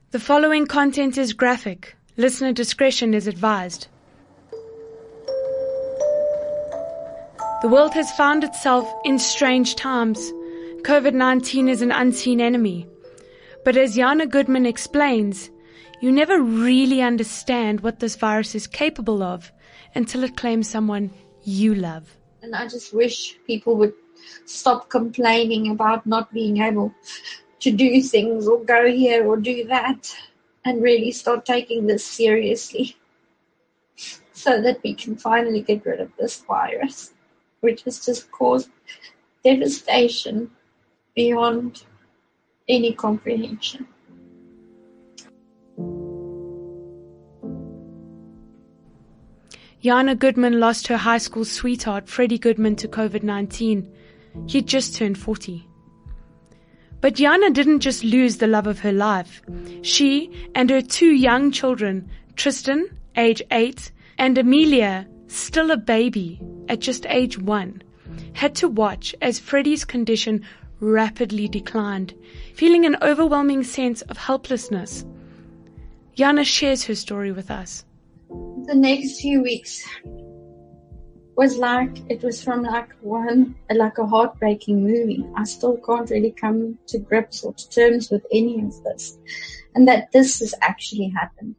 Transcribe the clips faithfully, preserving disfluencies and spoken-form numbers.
The following content is graphic. Listener discretion is advised. The world has found itself in strange times. COVID nineteen is an unseen enemy. But as Jana Goodman explains, you never really understand what this virus is capable of until it claims someone you love. And I just wish people would stop complaining about not being able to do things or go here or do that and really start taking this seriously so that we can finally get rid of this virus, which has just caused devastation beyond any comprehension. Jana Goodman lost her high school sweetheart, Freddie Goodman, to COVID nineteen. He'd just turned forty. But Jana didn't just lose the love of her life. She and her two young children, Tristan, age eight, and Amelia, still a baby at just age one, had to watch as Freddie's condition rapidly declined, feeling an overwhelming sense of helplessness. Jana shares her story with us. The next few weeks was like, it was from like one, like a heartbreaking movie. I still can't really come to grips or to terms with any of this, and that this has actually happened.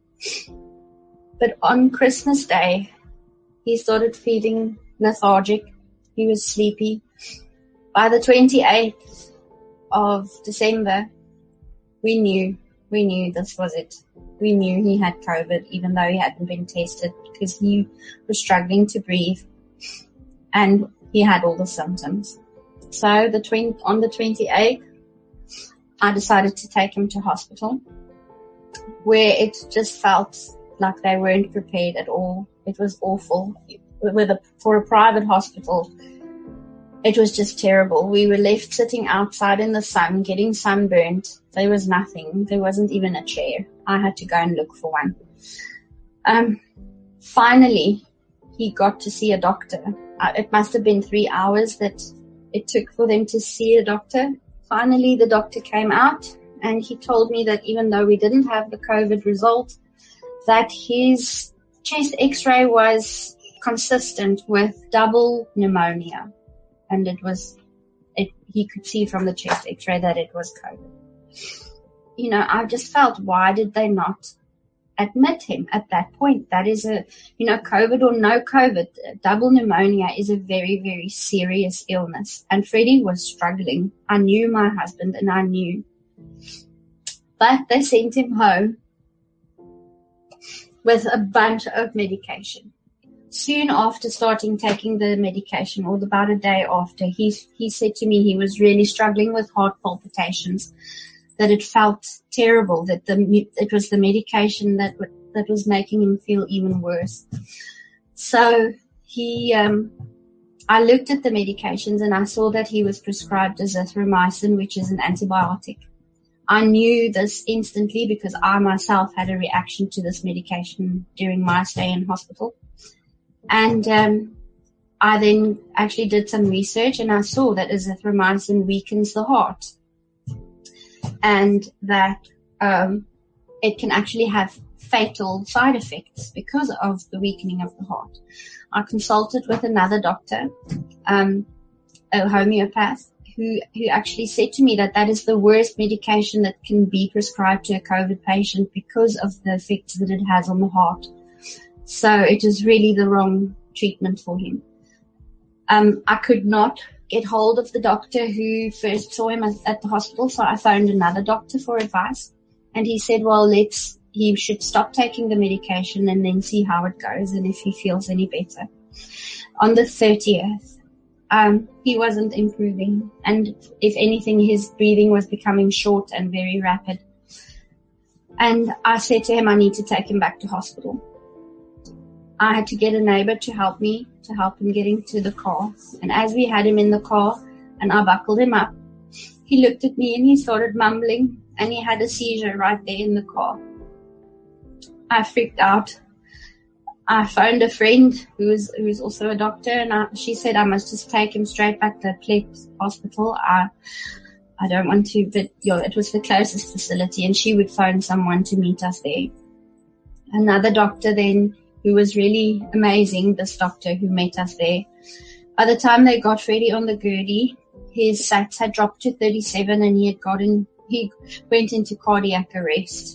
But on Christmas Day, he started feeling lethargic. He was sleepy. By the twenty-eighth of December, we knew, we knew this was it. We knew he had COVID, even though he hadn't been tested, because he was struggling to breathe and he had all the symptoms. So the twenty on the twenty-eighth, I decided to take him to hospital, where it just felt like they weren't prepared at all. It was awful. With a, for a private hospital, it was just terrible. We were left sitting outside in the sun, getting sunburnt. There was nothing. There wasn't even a chair. I had to go and look for one. Um, finally, he got to see a doctor. Uh, it must have been three hours that it took for them to see a doctor. Finally, the doctor came out and he told me that even though we didn't have the COVID result, that his chest x-ray was consistent with double pneumonia. And it was, it, he could see from the chest x-ray that it was COVID. You know, I just felt, why did they not admit him at that point? That is a, you know, COVID or no COVID, double pneumonia is a very, very serious illness. And Freddie was struggling. I knew my husband and I knew. But they sent him home with a bunch of medication. Soon after starting taking the medication, or about a day after, he he said to me he was really struggling with heart palpitations, that it felt terrible, that the it was the medication that that was making him feel even worse. So he, um, I looked at the medications and I saw that he was prescribed azithromycin, which is an antibiotic. I knew this instantly because I myself had a reaction to this medication during my stay in hospital. And um, I then actually did some research and I saw that azithromycin weakens the heart and that um, it can actually have fatal side effects because of the weakening of the heart. I consulted with another doctor, um, a homeopath, who, who actually said to me that that is the worst medication that can be prescribed to a COVID patient because of the effects that it has on the heart. So it is really the wrong treatment for him. Um, I could not get hold of the doctor who first saw him at, at the hospital, so I phoned another doctor for advice. And he said, well, let's, he should stop taking the medication and then see how it goes and if he feels any better. On the thirtieth, um, he wasn't improving. And if anything, his breathing was becoming short and very rapid. And I said to him, I need to take him back to hospital. I had to get a neighbor to help me, to help him get into the car. And as we had him in the car and I buckled him up, he looked at me and he started mumbling and he had a seizure right there in the car. I freaked out. I phoned a friend who was, who was also a doctor and I, she said I must just take him straight back to Plett Hospital. I, I don't want to, but you know, it was the closest facility, and she would phone someone to meet us there. Another doctor then, who was really amazing, this doctor who met us there. By the time they got Freddie on the gurney, his sats had dropped to thirty-seven, and he had gotten, he went into cardiac arrest.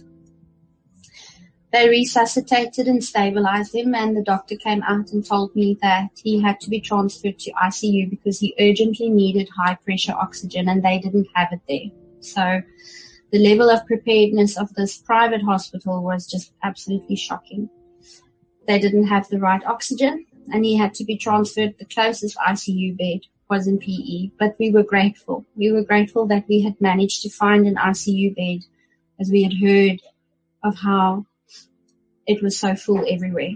They resuscitated and stabilized him, and the doctor came out and told me that he had to be transferred to I C U because he urgently needed high pressure oxygen, and they didn't have it there. So the level of preparedness of this private hospital was just absolutely shocking. They didn't have the right oxygen, and he had to be transferred. The closest I C U bed was in P E, but we were grateful. We were grateful that we had managed to find an I C U bed, as we had heard of how it was so full everywhere.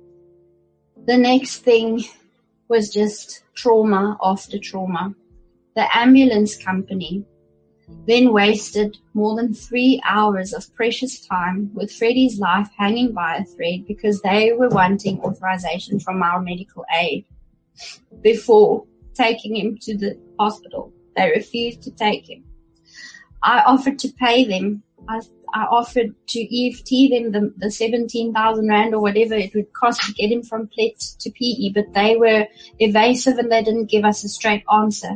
The next thing was just trauma after trauma. The ambulance company then wasted more than three hours of precious time with Freddie's life hanging by a thread because they were wanting authorization from our medical aid before taking him to the hospital. They refused to take him. I offered to pay them. I I offered to E F T them the, the seventeen thousand rand or whatever it would cost to get him from P L E T to P E, but they were evasive and they didn't give us a straight answer.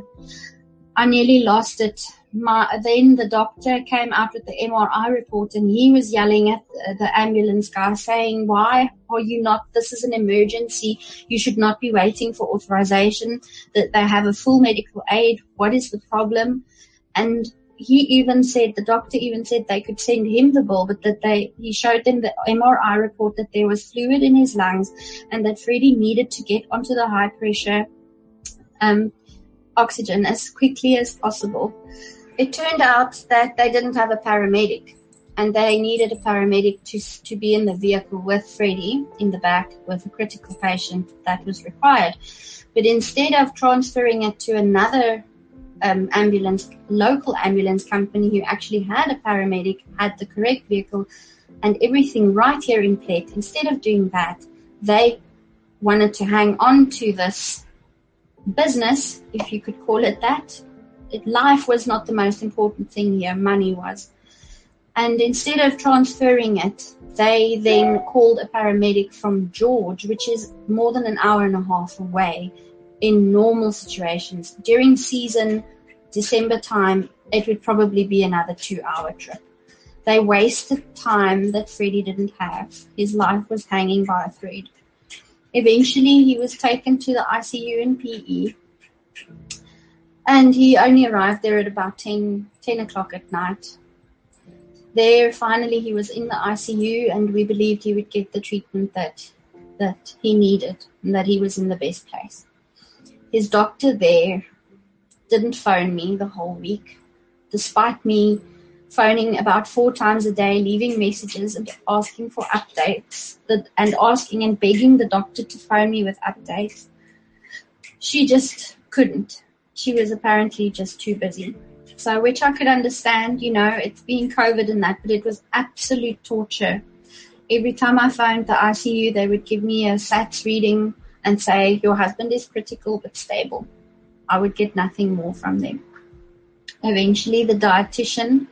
I nearly lost it. My, then the doctor came out with the M R I report, and he was yelling at the, the ambulance guy saying, why are you not, this is an emergency, you should not be waiting for authorization, that they have a full medical aid, what is the problem? And he even said, the doctor even said they could send him the bill, but that they, he showed them the M R I report that there was fluid in his lungs and that Freddie needed to get onto the high pressure um, oxygen as quickly as possible. It turned out that they didn't have a paramedic, and they needed a paramedic to to be in the vehicle with Freddie in the back with a critical patient that was required. But instead of transferring it to another Um, ambulance, local ambulance company who actually had a paramedic, had the correct vehicle and everything right here in P L E T. Instead of doing that, they wanted to hang on to this business, if you could call it that. It, life was not the most important thing here, money was. And instead of transferring it, they then called a paramedic from George, which is more than an hour and a half away. In normal situations, during season, December time, it would probably be another two-hour trip. They wasted time that Freddie didn't have. His life was hanging by a thread. Eventually, he was taken to the I C U in P E, and he only arrived there at about ten, ten o'clock at night. There, finally, he was in the I C U, and we believed he would get the treatment that that he needed and that he was in the best place. His doctor there didn't phone me the whole week, despite me phoning about four times a day, leaving messages and asking for updates, that, and asking and begging the doctor to phone me with updates. She just couldn't. She was apparently just too busy. So, which I could understand, you know, it's been COVID and that, but it was absolute torture. Every time I phoned the I C U, they would give me a SATS reading and say, your husband is critical but stable. I would get nothing more from them. Eventually, the dietitian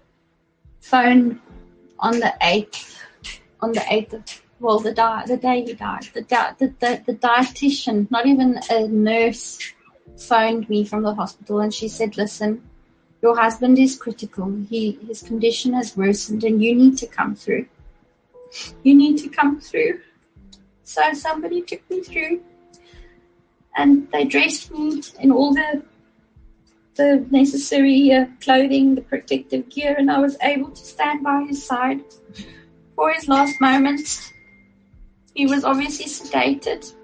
phoned on the eighth, on the eighth of, well, the, di- the day he died. The, di- the, the, the dietitian, not even a nurse, phoned me from the hospital, and she said, listen, your husband is critical. He, his condition has worsened, and you need to come through. You need to come through. So somebody took me through, and they dressed me in all the the necessary uh, clothing, the protective gear, and I was able to stand by his side for his last moments. He was obviously sedated,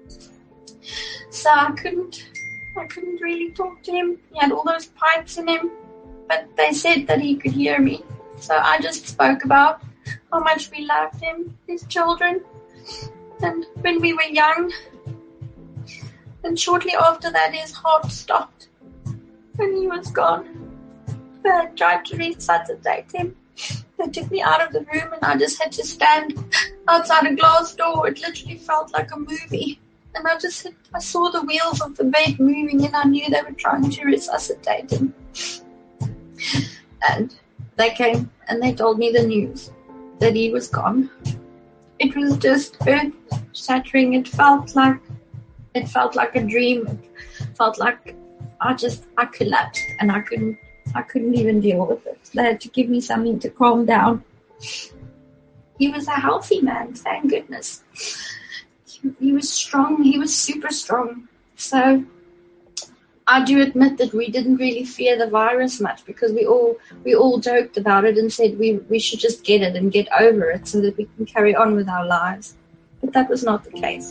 so I couldn't, I couldn't really talk to him. He had all those pipes in him, but they said that he could hear me. So I just spoke about how much we loved him, his children, and when we were young. And shortly after that, his heart stopped when he was gone. I tried to resuscitate him. They took me out of the room, and I just had to stand outside a glass door. It literally felt like a movie. And I just had, I saw the wheels of the bed moving, and I knew they were trying to resuscitate him. And they came and they told me the news that he was gone. It was just earth-shattering. It felt like it felt like a dream. It felt like I just I collapsed and I couldn't I couldn't even deal with it. They had to give me something to calm down. He was a healthy man, thank goodness. He, he was strong. He was super strong. So I do admit that we didn't really fear the virus much because we all we all joked about it and said we, we should just get it and get over it so that we can carry on with our lives. But that was not the case.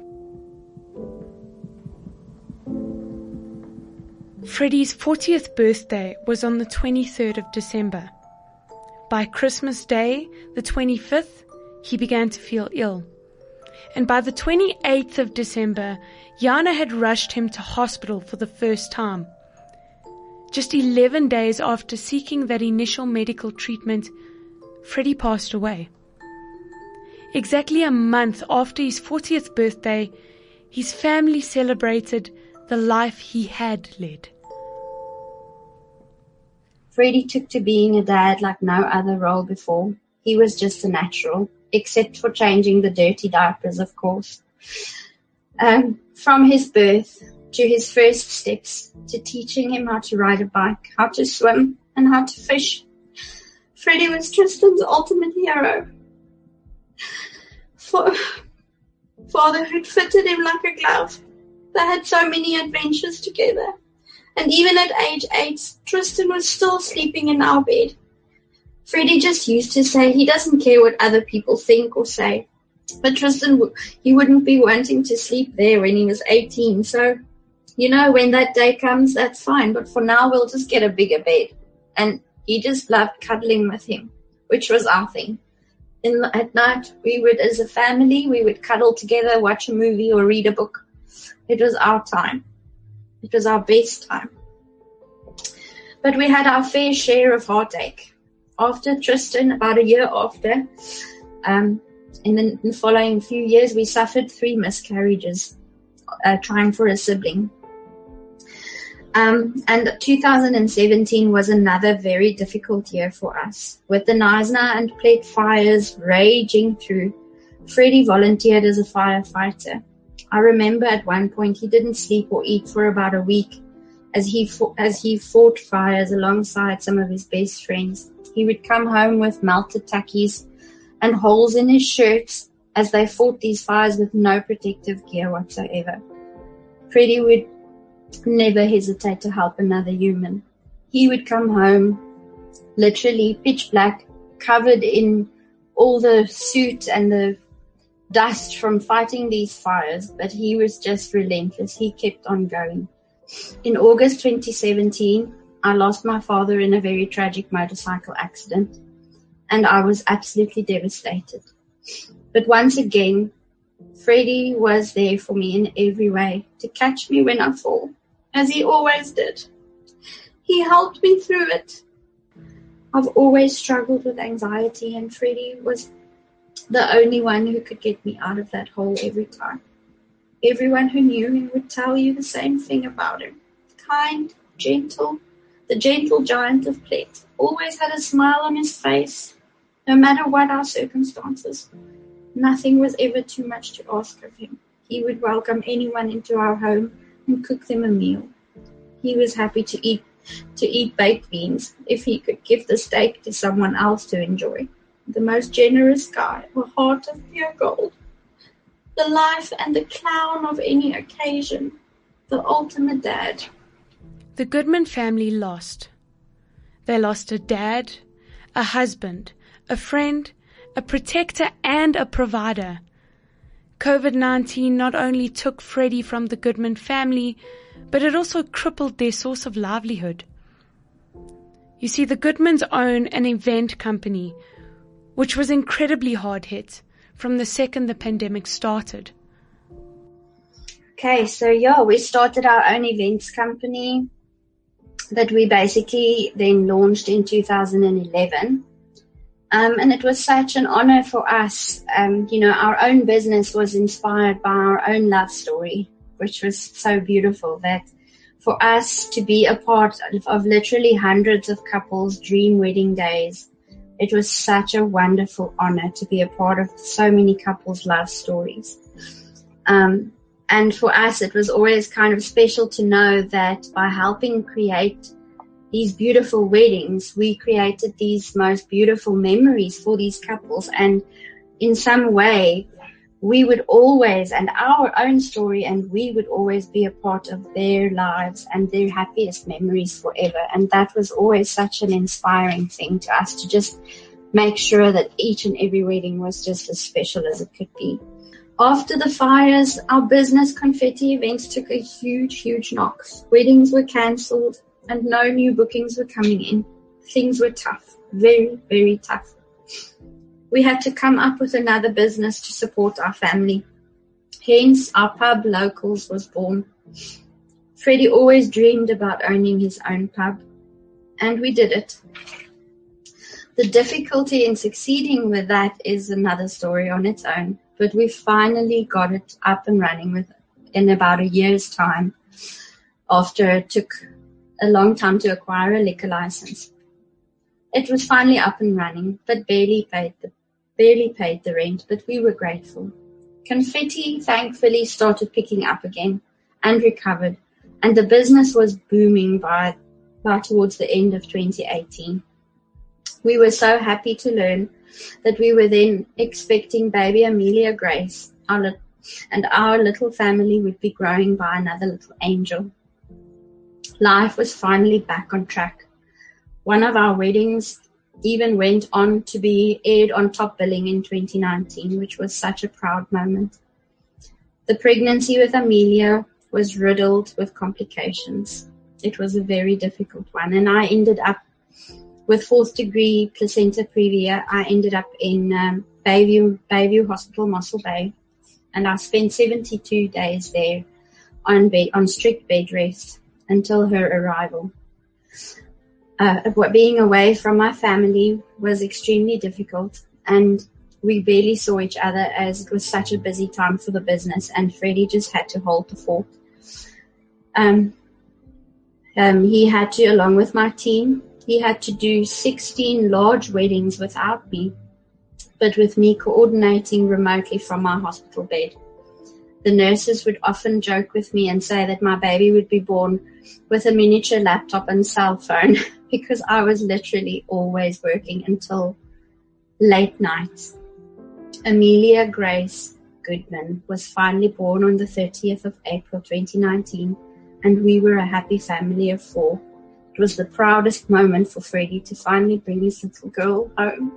Freddie's fortieth birthday was on the twenty-third of December. By Christmas Day, the twenty-fifth, he began to feel ill. And by the twenty-eighth of December, Jana had rushed him to hospital for the first time. Just eleven days after seeking that initial medical treatment, Freddie passed away. Exactly a month after his fortieth birthday, his family celebrated the life he had led. Freddie took to being a dad like no other role before. He was just a natural, except for changing the dirty diapers, of course. Um, from his birth to his first steps, to teaching him how to ride a bike, how to swim, and how to fish, Freddie was Tristan's ultimate hero. For fatherhood fitted him like a glove. They had so many adventures together. And even at age eight, Tristan was still sleeping in our bed. Freddie just used to say he doesn't care what other people think or say. But Tristan, he wouldn't be wanting to sleep there when he was eighteen. So, you know, when that day comes, that's fine. But for now, we'll just get a bigger bed. And he just loved cuddling with him, which was our thing. In, at night, we would, as a family, we would cuddle together, watch a movie or read a book. It was our time. It was our best time. But we had our fair share of heartache. After Tristan, about a year after, um, in, the, in the following few years, we suffered three miscarriages, uh, trying for a sibling. Um, and two thousand seventeen was another very difficult year for us. With the Knysna and Plet fires raging through, Freddie volunteered as a firefighter. I remember at one point he didn't sleep or eat for about a week as he fought, as he fought fires alongside some of his best friends. He would come home with melted tackies and holes in his shirts as they fought these fires with no protective gear whatsoever. Freddie would never hesitate to help another human. He would come home literally pitch black, covered in all the soot and the dust from fighting these fires, but he was just relentless. He kept on going. In August twenty seventeen, I lost my father in a very tragic motorcycle accident, and I was absolutely devastated. But once again, Freddie was there for me in every way, to catch me when I fall, as he always did. He helped me through it. I've always struggled with anxiety, and Freddie was the only one who could get me out of that hole every time. Everyone who knew him would tell you the same thing about him. Kind, gentle, the gentle giant of Plet. Always had a smile on his face, no matter what our circumstances. Nothing was ever too much to ask of him. He would welcome anyone into our home and cook them a meal. He was happy to eat to eat baked beans if he could give the steak to someone else to enjoy. The most generous guy, a heart of pure gold. The life and the clown of any occasion. The ultimate dad. The Goodman family lost. They lost a dad, a husband, a friend, a protector, and a provider. COVID nineteen not only took Freddie from the Goodman family, but it also crippled their source of livelihood. You see, the Goodmans own an event company, which was incredibly hard hit from the second the pandemic started. Okay, so yeah, we started our own events company that we basically then launched in two thousand eleven. Um, and it was such an honor for us. Um, you know, our own business was inspired by our own love story, which was so beautiful that For us to be a part of, of literally hundreds of couples' dream wedding days, it was such a wonderful honor to be a part of so many couples' love stories. Um, and for us, it was always kind of special to know that by helping create these beautiful weddings, we created these most beautiful memories for these couples. And in some way, we would always, and our own story, and we would always be a part of their lives and their happiest memories forever. And that was always such an inspiring thing to us, to just make sure that each and every wedding was just as special as it could be. After the fires, our business confetti events took a huge, huge knock. Weddings were cancelled and no new bookings were coming in. Things were tough, very, very tough. We had to come up with another business to support our family. Hence, our pub Locals was born. Freddie always dreamed about owning his own pub, and we did it. The difficulty in succeeding with that is another story on its own, but we finally got it up and running with in about a year's time, after it took a long time to acquire a liquor license. It was finally up and running, but barely paid the barely paid the rent, but we were grateful. Confetti thankfully started picking up again and recovered, and the business was booming by, by towards the end of twenty eighteen. We were so happy to learn that we were then expecting baby Amelia Grace, our li- and our little family would be growing by another little angel. Life was finally back on track. One of our weddings even went on to be aired on Top Billing in twenty nineteen, which was such a proud moment. The pregnancy with Amelia was riddled with complications. It was a very difficult one, and I ended up with fourth degree placenta previa. I ended up in um, Bayview, Bayview Hospital, Mossel Bay, and I spent seventy-two days there on bed, on strict bed rest until her arrival. Uh, being away from my family was extremely difficult, and we barely saw each other as it was such a busy time for the business, and Freddie just had to hold the fort. Um, um, he had to, along with my team, he had to do sixteen large weddings without me, but with me coordinating remotely from my hospital bed. The nurses would often joke with me and say that my baby would be born with a miniature laptop and cell phone because I was literally always working until late nights. Amelia Grace Goodman was finally born on the thirtieth of April twenty nineteen, and we were a happy family of four. It was the proudest moment for Freddie to finally bring his little girl home.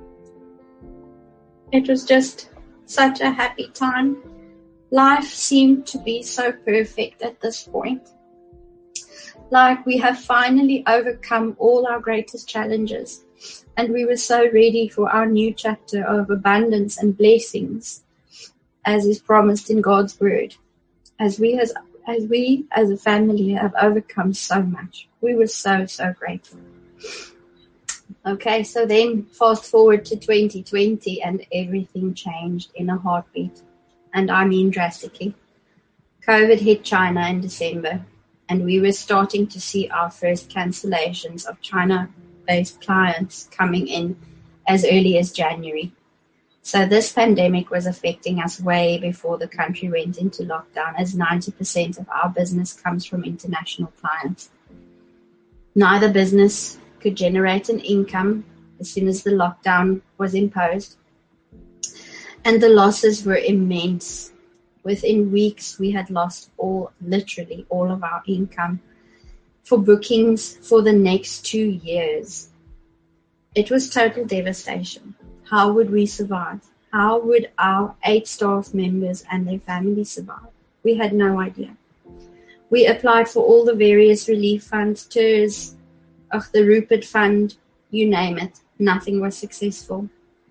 It was just such a happy time. Life seemed to be so perfect at this point. Like we have finally overcome all our greatest challenges, and we were so ready for our new chapter of abundance and blessings, as is promised in God's word. As we as, as we as a family have overcome so much. We were so, so grateful. Okay, so then fast forward to twenty twenty, and everything changed in a heartbeat. And I mean drastically. COVID hit China in December, and we were starting to see our first cancellations of China-based clients coming in as early as January. So this pandemic was affecting us way before the country went into lockdown, as ninety percent of our business comes from international clients. Neither business could generate an income as soon as the lockdown was imposed, and the losses were immense. Within weeks, we had lost all, literally all of our income for bookings for the next two years. It was total devastation. How would we survive? How would our eight staff members and their families survive? We had no idea. We applied for all the various relief funds, T E R S, of the Rupert Fund, you name it. Nothing was successful.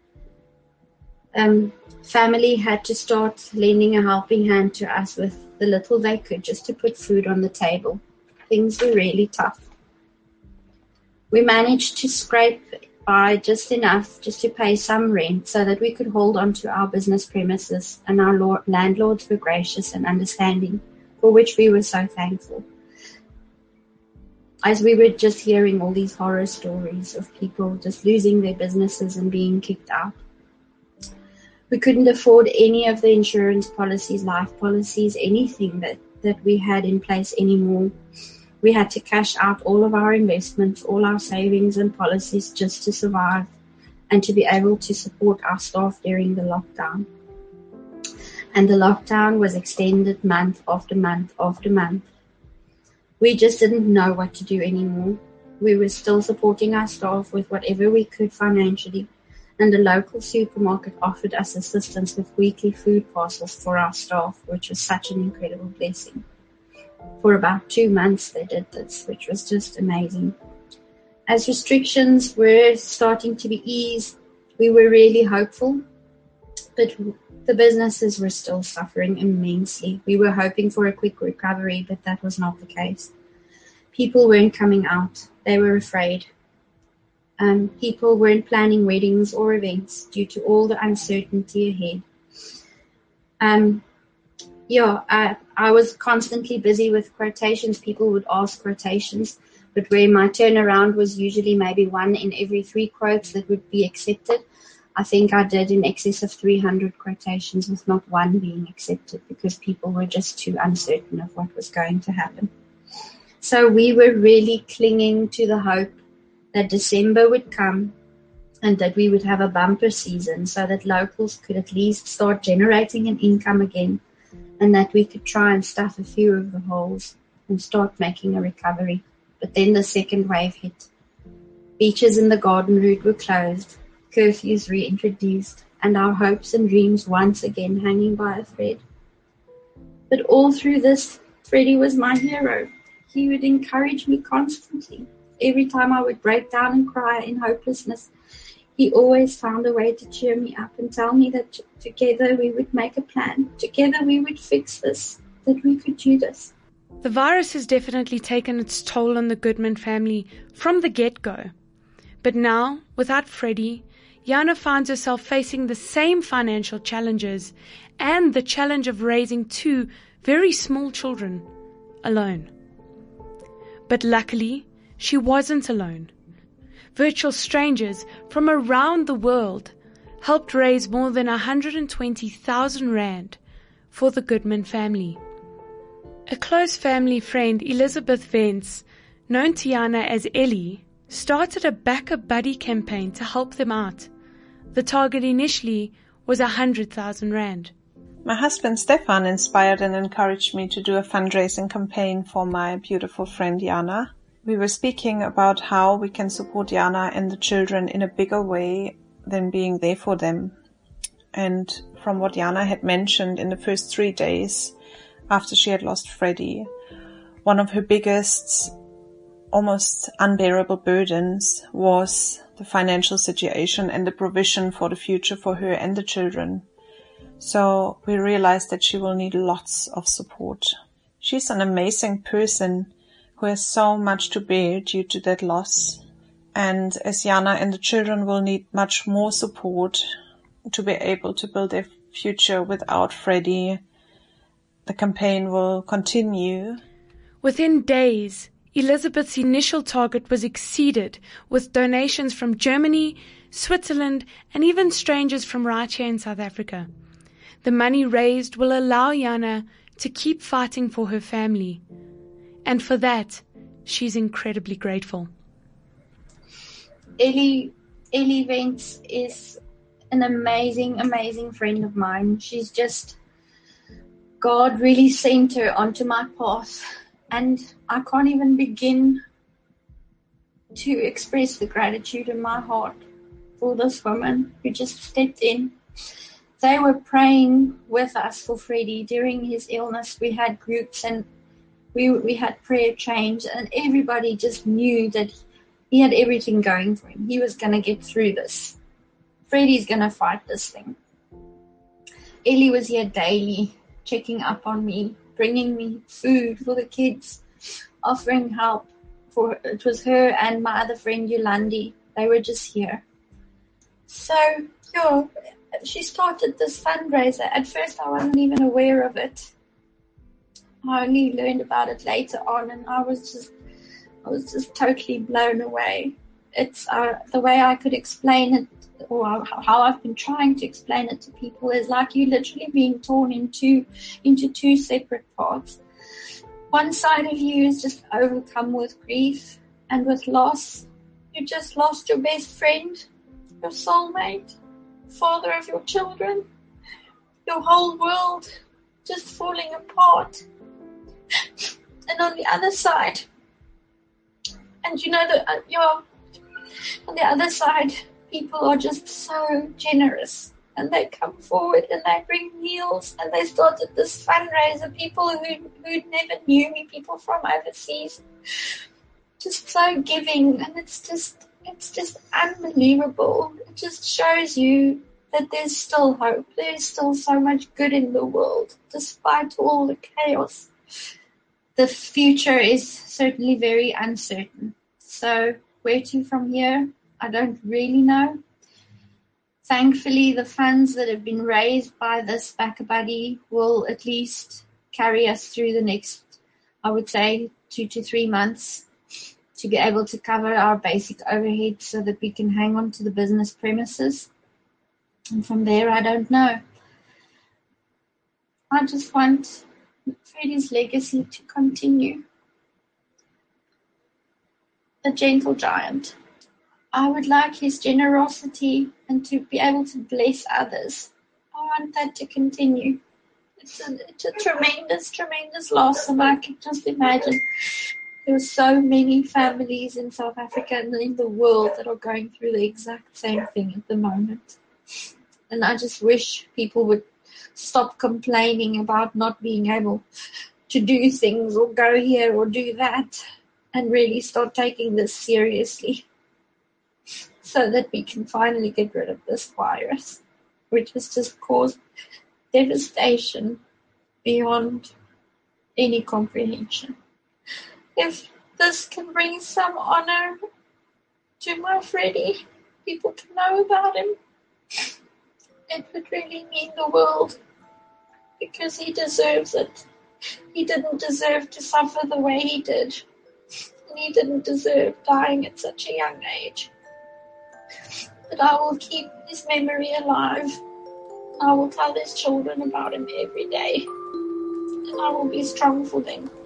Um, family had to start lending a helping hand to us with the little they could, just to put food on the table. Things were really tough. We managed to scrape by just enough just to pay some rent so that we could hold on to our business premises, and our landlords were gracious and understanding, for which we were so thankful. as we were just hearing all these horror stories of people just losing their businesses and being kicked out. We couldn't afford any of the insurance policies, life policies, anything that, that we had in place anymore. We had to cash out all of our investments, all our savings and policies just to survive and to be able to support our staff during the lockdown. And the lockdown was extended month after month after month. We just didn't know what to do anymore. We were still supporting our staff with whatever we could financially, and the local supermarket offered us assistance with weekly food parcels for our staff, which was such an incredible blessing. For about two months they did this, which was just amazing. As restrictions were starting to be eased, we were really hopeful, but the businesses were still suffering immensely. We were hoping for a quick recovery, but that was not the case. People weren't coming out. They were afraid. Um, people weren't planning weddings or events due to all the uncertainty ahead. Um, yeah, I, I was constantly busy with quotations. People would ask quotations, but where my turnaround was usually maybe one in every three quotes that would be accepted, I think I did in excess of three hundred quotations with not one being accepted because people were just too uncertain of what was going to happen. So we were really clinging to the hope that December would come and that we would have a bumper season so that locals could at least start generating an income again and that we could try and stuff a few of the holes and start making a recovery. But then the second wave hit. Beaches in the garden route were closed, curfews reintroduced, and our hopes and dreams once again hanging by a thread. But all through this, Freddie was my hero. He would encourage me constantly. Every time I would break down and cry in hopelessness, he always found a way to cheer me up and tell me that t- together we would make a plan. Together we would fix this, that we could do this. The virus has definitely taken its toll on the Goodman family from the get-go. But now, without Freddie, Jana finds herself facing the same financial challenges and the challenge of raising two very small children alone. But luckily, she wasn't alone. Virtual strangers from around the world helped raise more than one hundred twenty thousand rand for the Goodman family. A close family friend, Elizabeth Vance, known to Jana as Ellie, started a Backer Buddy campaign to help them out. The target initially was one hundred thousand rand. My husband Stefan inspired and encouraged me to do a fundraising campaign for my beautiful friend Jana. We were speaking about how we can support Jana and the children in a bigger way than being there for them. And from what Jana had mentioned in the first three days after she had lost Freddie, one of her biggest, almost unbearable burdens was the financial situation and the provision for the future for her and the children. So we realized that she will need lots of support. She's an amazing person who has so much to bear due to that loss. And as Jana and the children will need much more support to be able to build their future without Freddie, the campaign will continue. Within days, Elizabeth's initial target was exceeded with donations from Germany, Switzerland, and even strangers from right here in South Africa. The money raised will allow Jana to keep fighting for her family. And for that, she's incredibly grateful. Ellie, Ellie Vance is an amazing, amazing friend of mine. She's just, God really sent her onto my path. And I can't even begin to express the gratitude in my heart for this woman who just stepped in. They were praying with us for Freddie during his illness. We had groups and we we had prayer chains, and everybody just knew that he had everything going for him. He was going to get through this. Freddie's going to fight this thing. Ellie was here daily, checking up on me, bringing me food for the kids, offering help. For it was her and my other friend Yolandi. They were just here. So, yeah, she started this fundraiser. At first, I wasn't even aware of it. I only learned about it later on, and I was just I was just totally blown away. It's uh, the way I could explain it, or how I've been trying to explain it to people, is like you literally being torn into into two separate parts. One side of you is just overcome with grief and with loss. You just lost your best friend, your soulmate, father of your children, your whole world just falling apart. And on the other side, and you know that uh, you're on the other side, people are just so generous, and they come forward and they bring meals, and they started this fundraiser. People who who never knew me, people from overseas, just so giving, and it's just it's just unbelievable. It just shows you that there's still hope. There's still so much good in the world, despite all the chaos. The future is certainly very uncertain. So where to from here, I don't really know. Thankfully, the funds that have been raised by this BackaBuddy will at least carry us through the next, I would say, two to three months to be able to cover our basic overhead so that we can hang on to the business premises. And from there, I don't know. I just want Freddie's legacy to continue. The gentle giant. I would like his generosity and to be able to bless others. I want that to continue. It's a, it's a tremendous, tremendous loss, and I can just imagine there are so many families in South Africa and in the world that are going through the exact same thing at the moment. And I just wish people would stop complaining about not being able to do things or go here or do that, and really start taking this seriously so that we can finally get rid of this virus, which has just caused devastation beyond any comprehension. If this can bring some honor to my Freddie, people can know about him, it would really mean the world, because he deserves it. He didn't deserve to suffer the way he did, and he didn't deserve dying at such a young age. But I will keep his memory alive. I will tell his children about him every day, and I will be strong for them.